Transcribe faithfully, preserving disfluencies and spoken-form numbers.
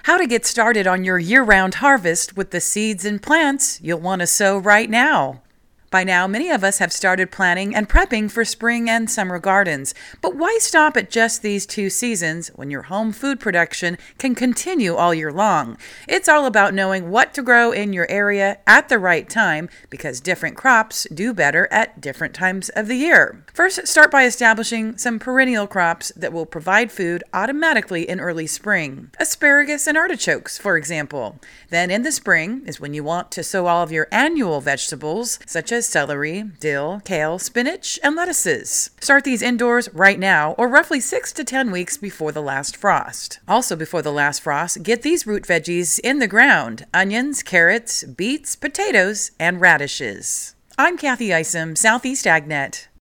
How to get started on your year-round harvest with the seeds and plants you'll want to sow right now. By now, many of us have started planning and prepping for spring and summer gardens. But why stop at just these two seasons when your home food production can continue all year long? It's all about knowing what to grow in your area at the right time, because different crops do better at different times of the year. First, start by establishing some perennial crops that will provide food automatically in early spring. Asparagus and artichokes, for example. Then in the spring is when you want to sow all of your annual vegetables, such as celery, dill, kale, spinach, and lettuces. Start these indoors right now, or roughly six to ten weeks before the last frost. Also before the last frost, get these root veggies in the ground: onions, carrots, beets, potatoes, and radishes. I'm Kathy Isom, Southeast AgNet.